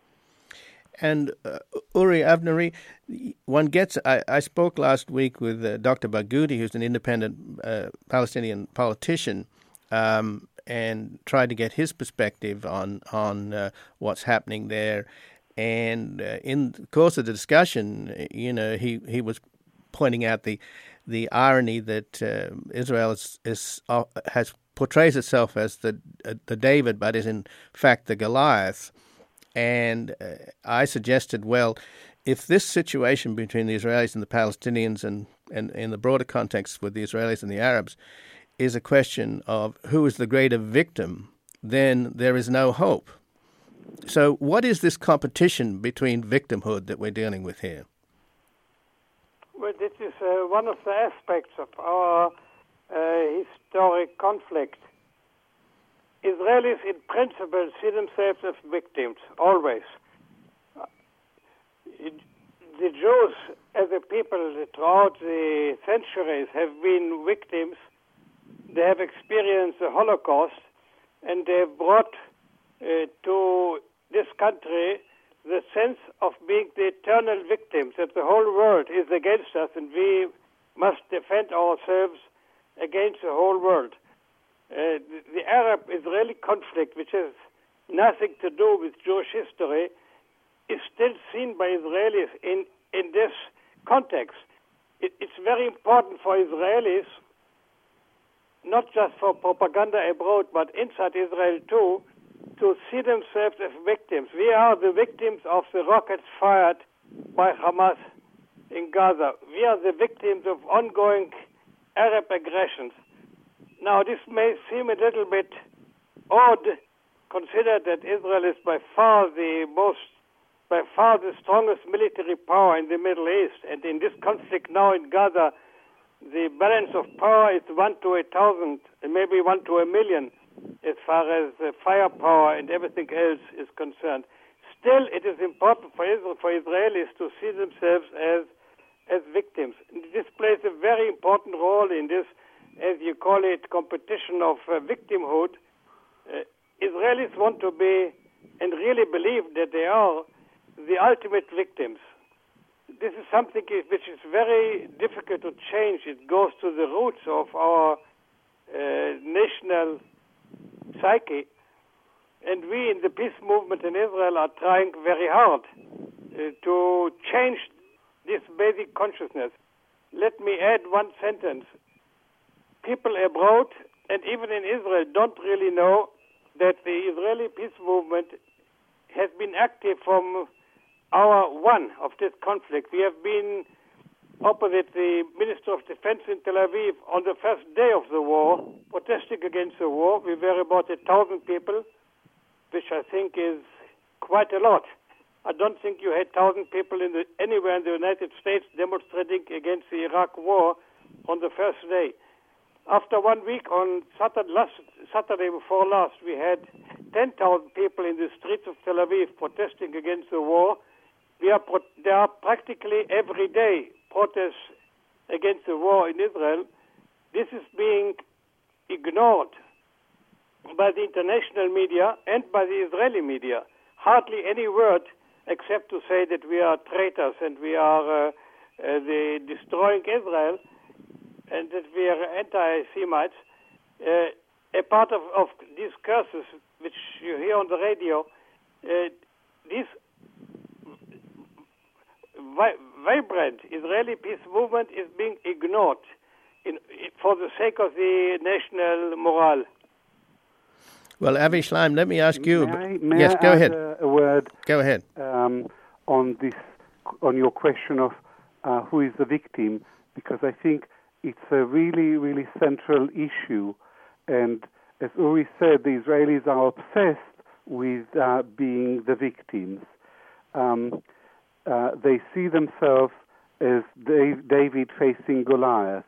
And uh, Uri Avnery, one gets, I, I spoke last week with uh, Doctor Barghouti, who's an independent uh, Palestinian politician, um, and tried to get his perspective on, on uh, what's happening there. And uh, in the course of the discussion, you know, he, he was pointing out the the irony that uh, Israel is, is uh, has portrays itself as the uh, the David, but is in fact the Goliath. And uh, I suggested, well, if this situation between the Israelis and the Palestinians, and, and in the broader context with the Israelis and the Arabs, is a question of who is the greater victim, then there is no hope. So what is this competition between victimhood that we're dealing with here? Well, this is uh, one of the aspects of our uh, historic conflict. Israelis, in principle, see themselves as victims, always. Uh, it, the Jews, as a people, throughout the centuries, have been victims. They have experienced the Holocaust, and they have brought uh, to this country the sense of being the eternal victims, that the whole world is against us, and we must defend ourselves against the whole world. Uh, the, the Arab-Israeli conflict, which has nothing to do with Jewish history, is still seen by Israelis in, in this context. It, it's very important for Israelis, not just for propaganda abroad, but inside Israel too, to see themselves as victims. We are the victims of the rockets fired by Hamas in Gaza. We are the victims of ongoing Arab aggressions. Now, this may seem a little bit odd, consider that Israel is by far the most, by far the strongest military power in the Middle East. And in this conflict now in Gaza, the balance of power is one to a thousand, and maybe one to a million, as far as uh, firepower and everything else is concerned. Still, it is important for Israel, for Israelis to see themselves as as victims. This plays a very important role in this, as you call it, competition of uh, victimhood. Uh, Israelis want to be, and really believe that they are, the ultimate victims. This is something which is very difficult to change. It goes to the roots of our uh, national psyche. And we in the peace movement in Israel are trying very hard uh, to change this basic consciousness. Let me add one sentence. People abroad, and even in Israel, don't really know that the Israeli peace movement has been active from hour one of this conflict. We have been opposite the Minister of Defense in Tel Aviv on the first day of the war, protesting against the war. We were about a thousand people, which I think is quite a lot. I don't think you had thousand people in the, anywhere in the United States demonstrating against the Iraq war on the first day. After one week, on Saturday, last, Saturday before last, we had ten thousand people in the streets of Tel Aviv protesting against the war. We are pro- there are practically every day protests against the war in Israel. This is being ignored by the international media and by the Israeli media. Hardly any word except to say that we are traitors and we are uh, uh, the destroying Israel and that we are anti-Semites. Uh, a part of, of these curses which you hear on the radio, uh, this vi- vibrant Israeli peace movement is being ignored in, for the sake of the national morale. Well, Avi Schleim, let me ask you. May I, may yes, I go add ahead. A, a word. Go ahead. Um, on this, on your question of uh, who is the victim, because I think it's a really, really central issue. And as Uri said, the Israelis are obsessed with uh, being the victims. Um, uh, they see themselves as Dave, David facing Goliath.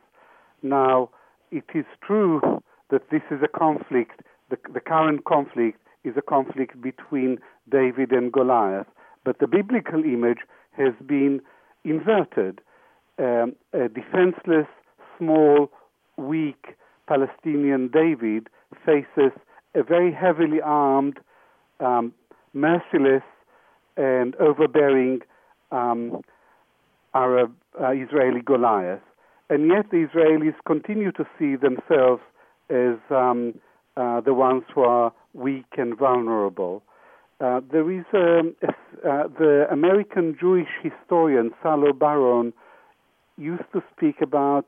Now, it is true that this is a conflict. The, the current conflict is a conflict between David and Goliath. But the biblical image has been inverted. Um, a defenseless, small, weak Palestinian David faces a very heavily armed, um, merciless, and overbearing um, Arab uh, Israeli Goliath. And yet the Israelis continue to see themselves as um, uh, the ones who are weak and vulnerable. Uh, there is um, a, uh, the American Jewish historian Salo Baron used to speak about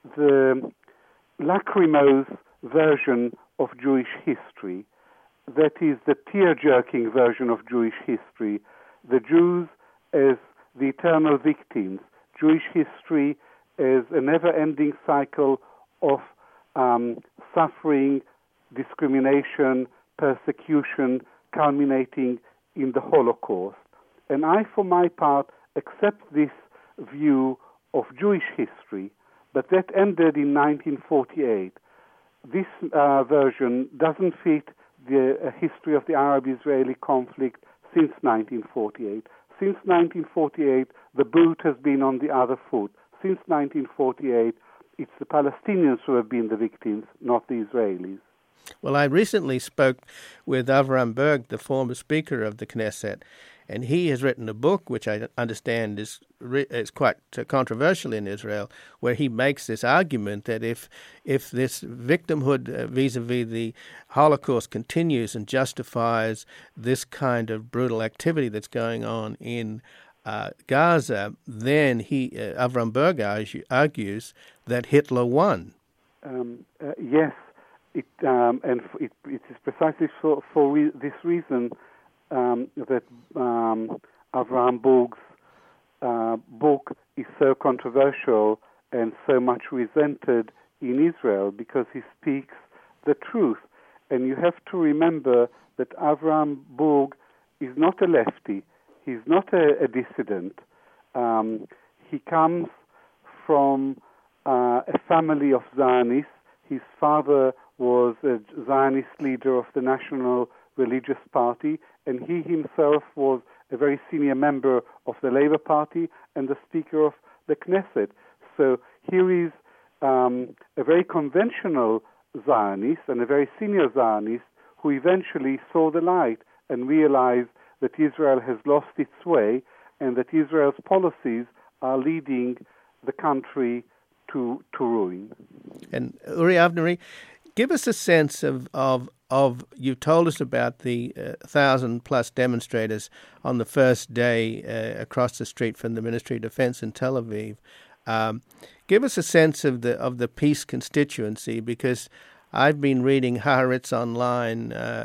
the lachrymose version of Jewish history. That is the tear-jerking version of Jewish history. The Jews as the eternal victims. Jewish history as a never-ending cycle of um, suffering, discrimination, persecution, culminating in the Holocaust. And I, for my part, accept this view of Jewish history, but that ended in nineteen forty-eight. This uh, version doesn't fit the uh, history of the Arab-Israeli conflict since nineteen forty-eight. Since nineteen forty-eight, the boot has been on the other foot. Since nineteen forty-eight, it's the Palestinians who have been the victims, not the Israelis. Well, I recently spoke with Avram Berg, the former Speaker of the Knesset, and he has written a book, which I understand is is quite controversial in Israel, where he makes this argument that if if this victimhood uh, vis-a-vis the Holocaust continues and justifies this kind of brutal activity that's going on in uh, Gaza, then he uh, Avram Berg argues that Hitler won. Um, uh, yes. It, um, and it, it is precisely for, for re- this reason um, that um, Avram Berg's uh, book is so controversial and so much resented in Israel, because he speaks the truth. And you have to remember that Avram Berg is not a lefty. He's not a, a dissident. Um, he comes from uh, a family of Zionists. His father was a Zionist leader of the National Religious Party, and he himself was a very senior member of the Labour Party and the Speaker of the Knesset. So here is um, a very conventional Zionist and a very senior Zionist who eventually saw the light and realized that Israel has lost its way and that Israel's policies are leading the country to, to ruin. And Uri Avnery, give us a sense of, of, of you told us about the uh, thousand plus demonstrators on the first day uh, across the street from the Ministry of Defense in Tel Aviv. Um, give us a sense of the of the peace constituency, because I've been reading Haaretz online uh,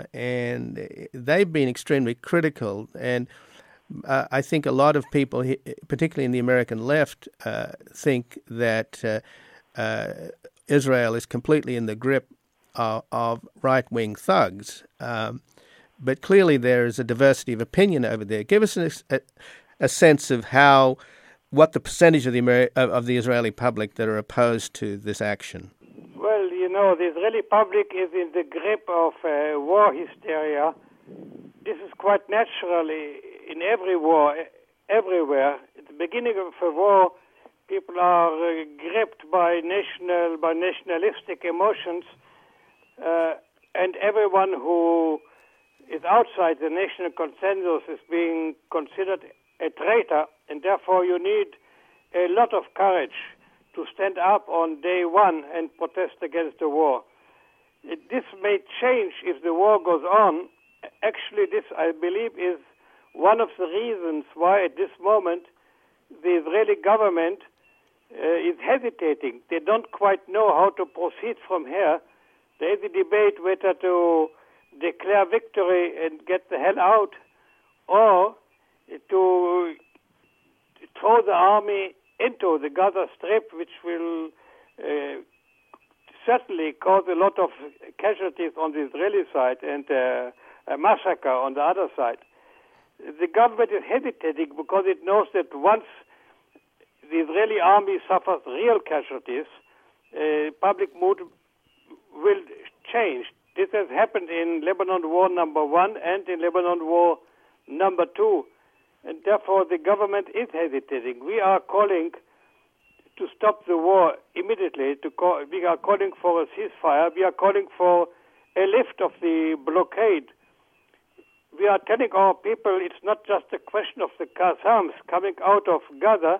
and they've been extremely critical. And uh, I think a lot of people, particularly in the American left, uh, think that uh, uh, Israel is completely in the grip of, of right-wing thugs. Um, but clearly there is a diversity of opinion over there. Give us a, a, a sense of how, what the percentage of the Ameri- of the Israeli public that are opposed to this action. Well, you know, the Israeli public is in the grip of uh, war hysteria. This is quite natural in every war, everywhere. At the beginning of a war, people are uh, gripped by national, by nationalistic emotions, uh, and everyone who is outside the national consensus is being considered a traitor, and therefore you need a lot of courage to stand up on day one and protest against the war. It, this may change if the war goes on. Actually, this, I believe, is one of the reasons why at this moment the Israeli government uh, is hesitating. They don't quite know how to proceed from here. There is a debate whether to declare victory and get the hell out, or to throw the army into the Gaza Strip, which will uh, certainly cause a lot of casualties on the Israeli side and uh, a massacre on the other side. The government is hesitating because it knows that once the Israeli army suffers real casualties, uh, public mood will change. This has happened in Lebanon War number one and in Lebanon War number two, and therefore the government is hesitating. We are calling to stop the war immediately. To call, we are calling for a ceasefire. We are calling for a lift of the blockade. We are telling our people it's not just a question of the Qassams coming out of Gaza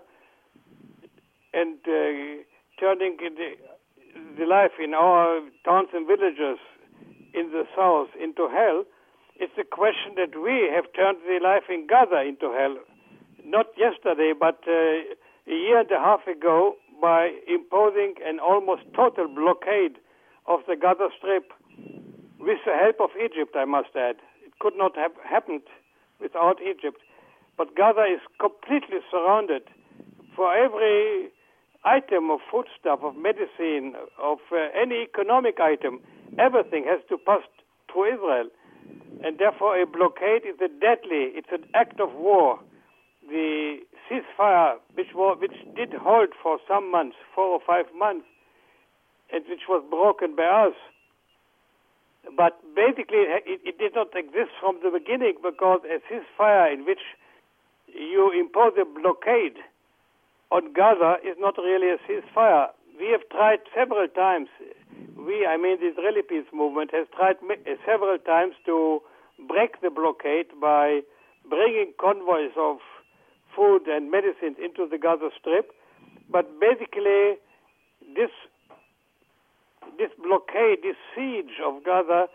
and uh, turning the, the life in our towns and villages in the south into hell. It's a question that we have turned the life in Gaza into hell. Not yesterday, but uh, a year and a half ago by imposing an almost total blockade of the Gaza Strip with the help of Egypt, I must add. It could not have happened without Egypt. But Gaza is completely surrounded. For every item of foodstuff, of medicine, of uh, any economic item, everything has to pass through Israel. And therefore a blockade is a deadly, it's an act of war. The ceasefire, which, was, which did hold for some months, four or five months, and which was broken by us. But basically it, it did not exist from the beginning, because a ceasefire in which you impose a blockade on Gaza is not really a ceasefire. We have tried several times. We, I mean the Israeli peace movement, has tried several times to break the blockade by bringing convoys of food and medicines into the Gaza Strip. But basically this this blockade, this siege of Gaza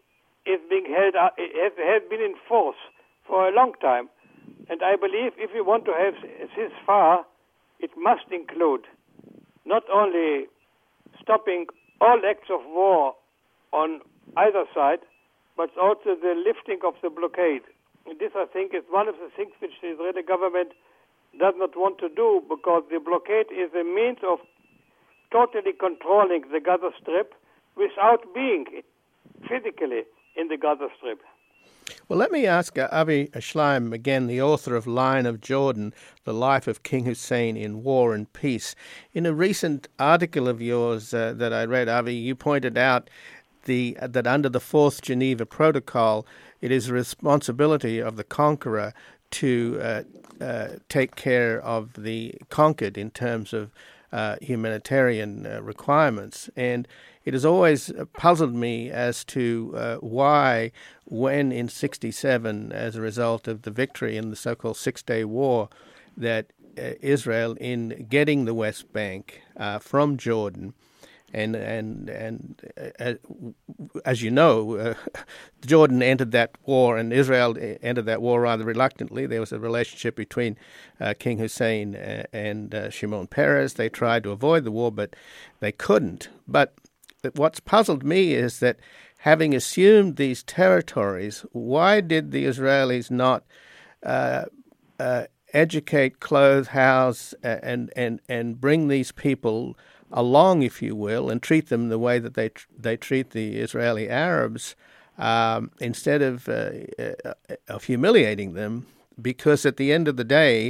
is being held, it has, has been in force for a long time. And I believe if we want to have a ceasefire, it must include not only stopping all acts of war on either side, but also the lifting of the blockade. And this, I think, is one of the things which the Israeli government does not want to do, because the blockade is a means of totally controlling the Gaza Strip without being physically in the Gaza Strip. Well, let me ask uh, Avi Shlaim, again, the author of Lion of Jordan, The Life of King Hussein in War and Peace. In a recent article of yours uh, that I read, Avi, you pointed out the uh, that under the Fourth Geneva Protocol, it is the responsibility of the conqueror to uh, uh, take care of the conquered in terms of uh, humanitarian uh, requirements. And it has always puzzled me as to uh, why, when in sixty-seven, as a result of the victory in the so-called Six-Day War, that uh, Israel, in getting the West Bank uh, from Jordan, and and and uh, as you know, uh, Jordan entered that war, and Israel entered that war rather reluctantly. There was a relationship between uh, King Hussein and uh, Shimon Peres. They tried to avoid the war, but they couldn't. But what's puzzled me is that, having assumed these territories, why did the Israelis not uh, uh, educate, clothe, house, uh, and and and bring these people along, if you will, and treat them the way that they tr- they treat the Israeli Arabs, um, instead of uh, uh, of humiliating them? Because at the end of the day,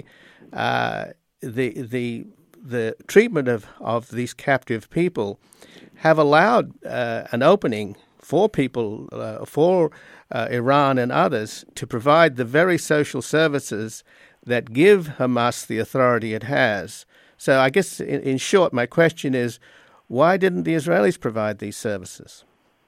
uh, the the the treatment of, of these captive people have allowed uh, an opening for people, uh, for uh, Iran and others, to provide the very social services that give Hamas the authority it has. So I guess, in, in short, my question is, why didn't the Israelis provide these services?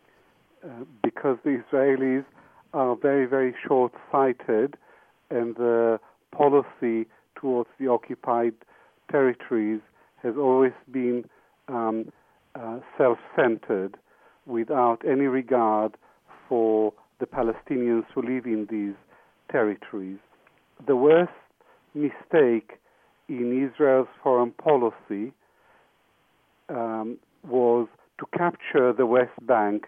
Uh, because the Israelis are very, very short-sighted, and the policy towards the occupied territories has always been um, uh, self-centered, without any regard for the Palestinians who live in these territories. The worst mistake in Israel's foreign policy um, was to capture the West Bank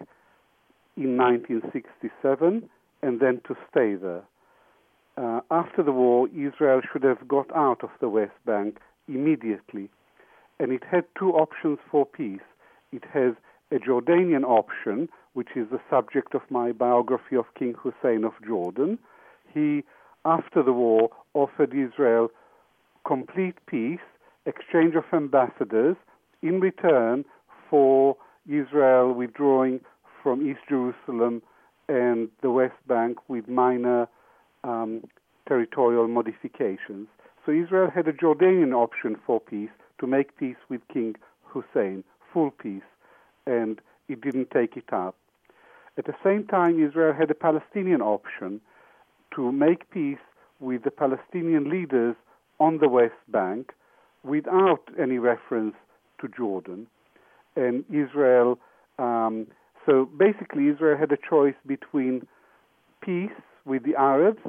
in nineteen sixty-seven and then to stay there. Uh, after the war, Israel should have got out of the West Bank immediately, and it had two options for peace. It has a Jordanian option, which is the subject of my biography of King Hussein of Jordan. He, after the war, offered Israel complete peace, exchange of ambassadors, in return for Israel withdrawing from East Jerusalem and the West Bank with minor um, territorial modifications. So Israel had a Jordanian option for peace, to make peace with King Hussein, full peace, and it didn't take it up. At the same time, Israel had a Palestinian option to make peace with the Palestinian leaders on the West Bank without any reference to Jordan. And Israel, um, so basically Israel had a choice between peace with the Arabs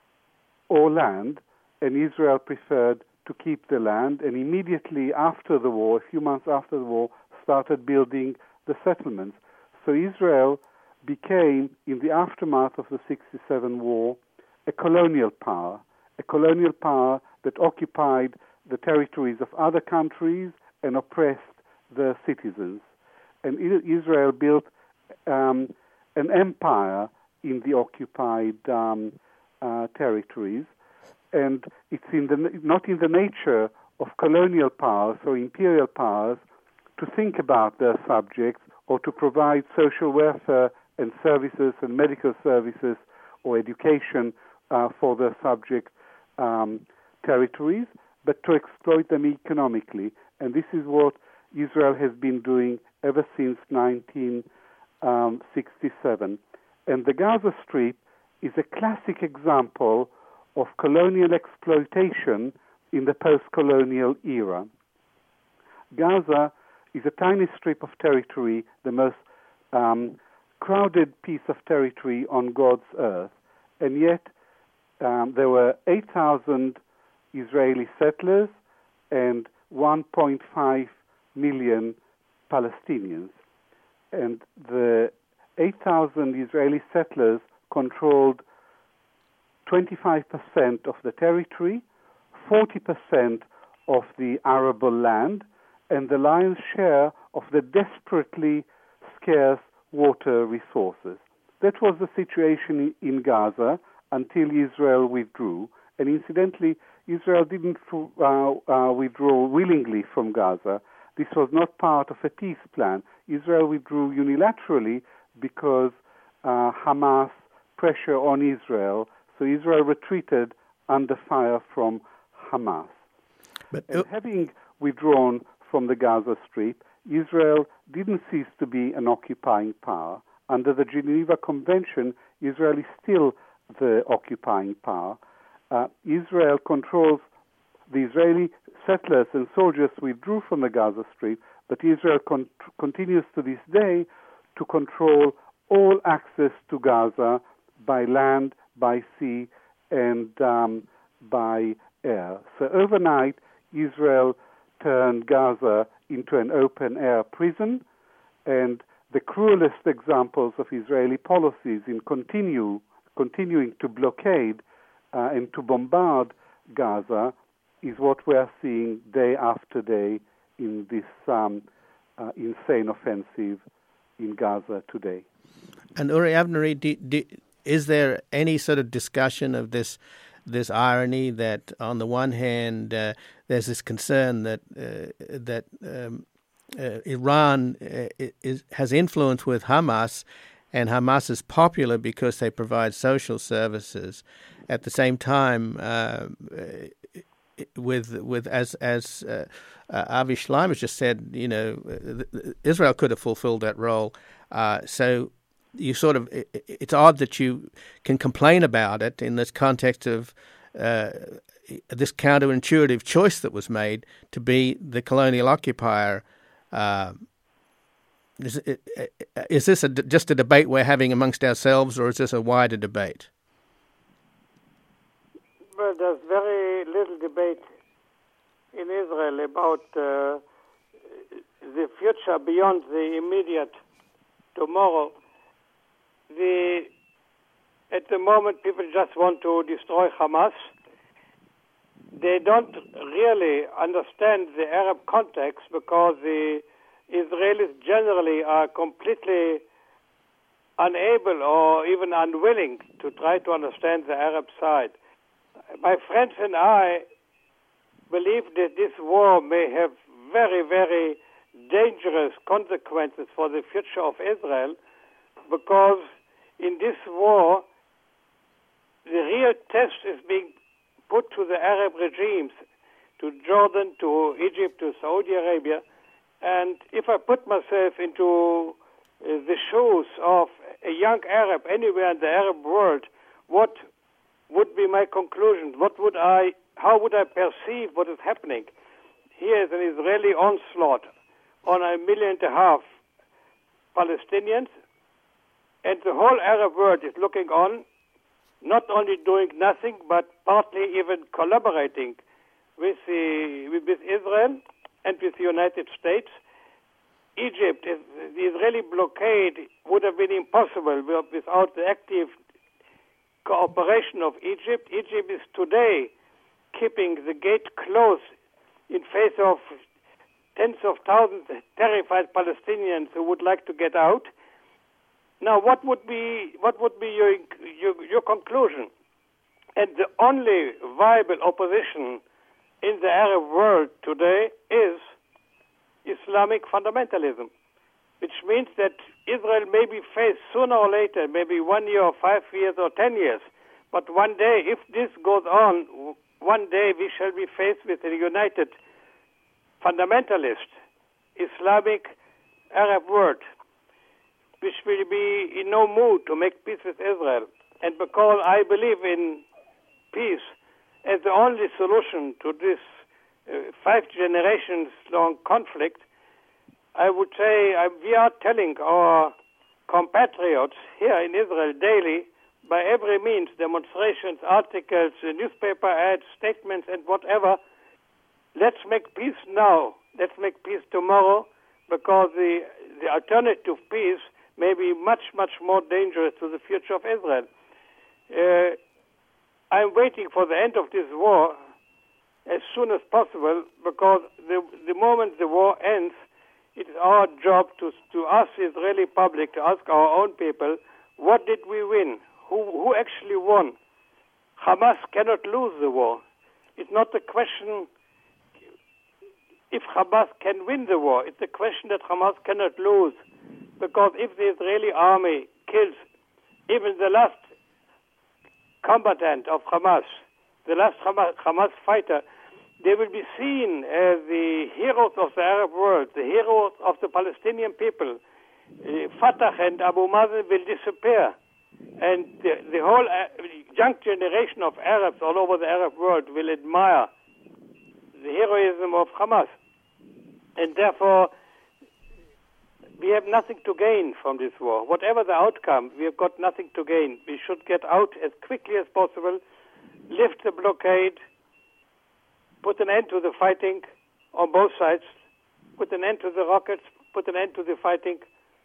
or land, and Israel preferred to keep the land, and immediately after the war, a few months after the war, started building the settlements. So Israel became, in the aftermath of the sixty-seven war, a colonial power, a colonial power that occupied the territories of other countries and oppressed their citizens. And Israel built um, an empire in the occupied um, uh, territories, and it's in the, not in the nature of colonial powers or imperial powers to think about their subjects or to provide social welfare and services and medical services or education uh, for their subject um, territories, but to exploit them economically. And this is what Israel has been doing ever since nineteen sixty-seven. And the Gaza Strip is a classic example of colonial exploitation in the post-colonial era. Gaza is a tiny strip of territory, the most um, crowded piece of territory on God's earth, and yet um, there were eight thousand Israeli settlers and one point five million Palestinians. And the eight thousand Israeli settlers controlled twenty-five percent of the territory, forty percent of the arable land, and the lion's share of the desperately scarce water resources. That was the situation in Gaza until Israel withdrew. And incidentally, Israel didn't uh, uh, withdraw willingly from Gaza. This was not part of a peace plan. Israel withdrew unilaterally because uh, Hamas pressure on Israel. So Israel retreated under fire from Hamas. But and having withdrawn from the Gaza Strip, Israel didn't cease to be an occupying power. Under the Geneva Convention, Israel is still the occupying power. Uh, Israel controls, the Israeli settlers and soldiers withdrew from the Gaza Strip, but Israel con- continues to this day to control all access to Gaza by land, by sea, and um, by air. So overnight, Israel turned Gaza into an open-air prison, and the cruelest examples of Israeli policies in continue, continuing to blockade uh, and to bombard Gaza is what we are seeing day after day in this um, uh, insane offensive in Gaza today. And Uri Avnery, do, do, is there any sort of discussion of this this irony that, on the one hand, uh, there's this concern that uh, that um, uh, Iran uh, is, has influence with Hamas, and Hamas is popular because they provide social services. At the same time, uh, with with as as uh, uh, Avi Shlaim has just said, you know, Israel could have fulfilled that role. Uh, so. You sort of, it's odd that you can complain about it in this context of uh, this counterintuitive choice that was made to be the colonial occupier uh, is, it, is this a, just a debate we're having amongst ourselves, or is this a wider debate? Well, there's very little debate in Israel about uh, the future beyond the immediate tomorrow. The, at the moment, people just want to destroy Hamas. They don't really understand the Arab context because the Israelis generally are completely unable or even unwilling to try to understand the Arab side. My friends and I believe that this war may have very, very dangerous consequences for the future of Israel, because in this war, the real test is being put to the Arab regimes, to Jordan, to Egypt, to Saudi Arabia. And if I put myself into uh, the shoes of a young Arab anywhere in the Arab world, what would be my conclusion? What would I, how would I perceive what is happening? Here is an Israeli onslaught on a million and a half Palestinians, and the whole Arab world is looking on, not only doing nothing, but partly even collaborating with, the, with Israel and with the United States. Egypt, the Israeli blockade would have been impossible without the active cooperation of Egypt. Egypt is today keeping the gate closed in face of tens of thousands of terrified Palestinians who would like to get out. Now, what would be what would be your your, your conclusion? And the only viable opposition in the Arab world today is Islamic fundamentalism, which means that Israel may be faced sooner or later, maybe one year or five years or ten years, but one day, if this goes on, one day we shall be faced with a united fundamentalist Islamic Arab world, which will be in no mood to make peace with Israel. And because I believe in peace as the only solution to this uh, five generations long conflict, I would say uh, we are telling our compatriots here in Israel daily, by every means, demonstrations, articles, uh, newspaper ads, statements, and whatever, let's make peace now. Let's make peace tomorrow, because the, the alternative peace may be much, much more dangerous to the future of Israel. Uh, I'm waiting for the end of this war as soon as possible, because the, the moment the war ends, it is our job to, to ask the Israeli public, to ask our own people, what did we win? Who, who actually won? Hamas cannot lose the war. It's not a question if Hamas can win the war. It's a question that Hamas cannot lose. Because if the Israeli army kills even the last combatant of Hamas, the last Hamas, Hamas fighter, they will be seen as the heroes of the Arab world, the heroes of the Palestinian people. Uh, Fatah and Abu Mazen will disappear. And the, the whole uh, young generation of Arabs all over the Arab world will admire the heroism of Hamas. And therefore, we have nothing to gain from this war. Whatever the outcome, we have got nothing to gain. We should get out as quickly as possible, lift the blockade, put an end to the fighting on both sides, put an end to the rockets, put an end to the fighting,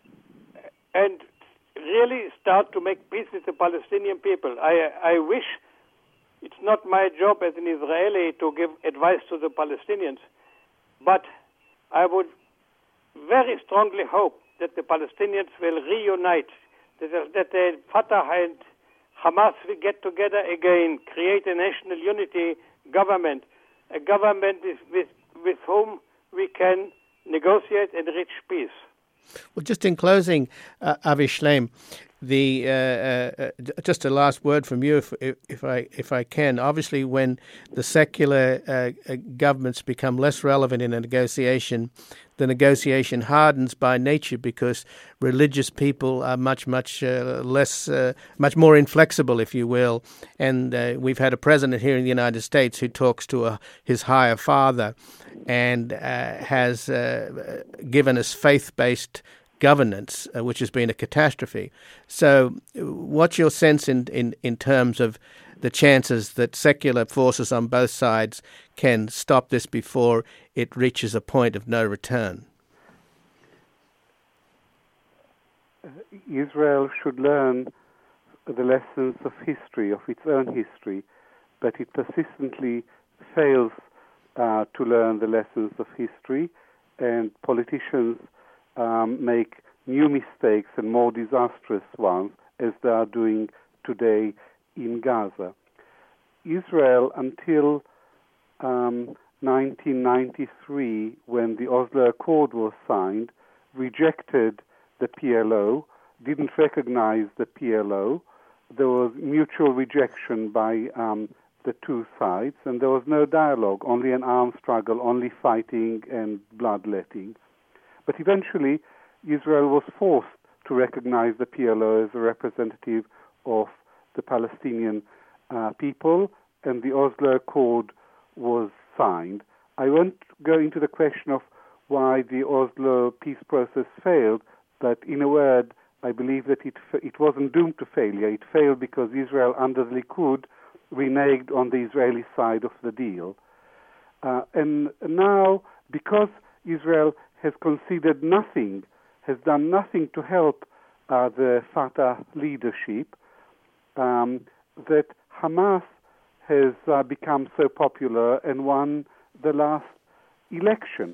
and really start to make peace with the Palestinian people. I, I wish it's not my job as an Israeli to give advice to the Palestinians, but I would very strongly hope that the Palestinians will reunite, that, that the Fatah and Hamas will get together again, create a national unity government, a government with, with, with whom we can negotiate and reach peace. Well, just in closing, uh, Avi Shleim, the uh, uh, just a last word from you, if, if I if I can. Obviously, when the secular uh, governments become less relevant in a negotiation, the negotiation hardens by nature, because religious people are much much uh, less, uh, much more inflexible, if you will. And uh, we've had a president here in the United States who talks to a, his higher father, and uh, has uh, given us faith-based governance, uh, which has been a catastrophe. So what's your sense in, in, in terms of the chances that secular forces on both sides can stop this before it reaches a point of no return? Israel should learn the lessons of history, of its own history, but it persistently fails uh, to learn the lessons of history, and politicians um, make new mistakes and more disastrous ones, as they are doing today in Gaza. Israel, until um, nineteen ninety-three, when the Oslo Accord was signed, rejected the P L O, didn't recognize the P L O. There was mutual rejection by um, the two sides, and there was no dialogue, only an armed struggle, only fighting and bloodletting. But eventually, Israel was forced to recognize the P L O as a representative of the Palestinian uh, people, and the Oslo Accord was signed. I won't go into the question of why the Oslo peace process failed, but in a word, I believe that it it wasn't doomed to failure. It failed because Israel, under the Likud, reneged on the Israeli side of the deal. Uh, and now, because Israel has conceded nothing, has done nothing to help uh, the Fatah leadership, um, that Hamas has uh, become so popular and won the last election.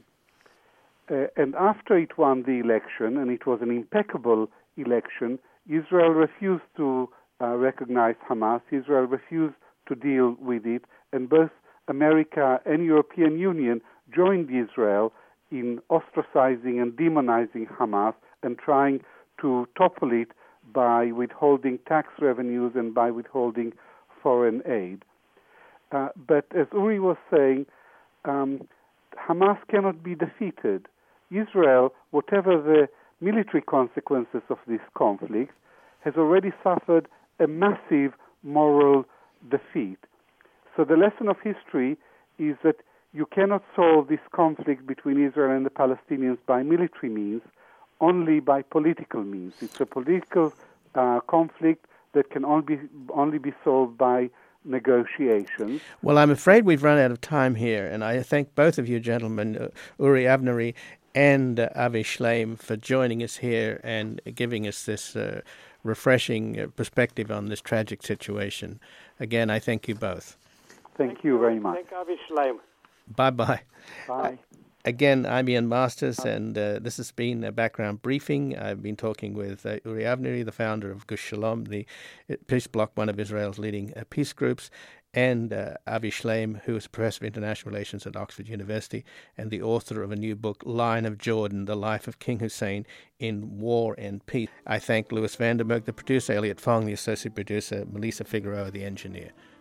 Uh, and after it won the election, and it was an impeccable election, Israel refused to uh, recognize Hamas. Israel refused to deal with it, and both America and European Union joined Israel in ostracizing and demonizing Hamas and trying to topple it by withholding tax revenues and by withholding foreign aid. Uh, but as Uri was saying, um, Hamas cannot be defeated. Israel, whatever the military consequences of this conflict, has already suffered a massive moral defeat. So the lesson of history is that you cannot solve this conflict between Israel and the Palestinians by military means, only by political means. It's a political uh, conflict that can only be, only be solved by negotiations. Well, I'm afraid we've run out of time here, and I thank both of you gentlemen, uh, Uri Avnery and uh, Avi Shleim, for joining us here and giving us this uh, refreshing uh, perspective on this tragic situation. Again, I thank you both. Thank, thank you very much. Thank Avi Shleim. Bye-bye. Bye. Again, I'm Ian Masters, and uh, this has been a background briefing. I've been talking with uh, Uri Avnery, the founder of Gush Shalom, the peace bloc, one of Israel's leading uh, peace groups, and uh, Avi Shleim, who is a professor of international relations at Oxford University and the author of a new book, Lion of Jordan, The Life of King Hussein in War and Peace. I thank Louis Vandenberg, the producer, Elliot Fong, the associate producer, Melissa Figueroa, the engineer.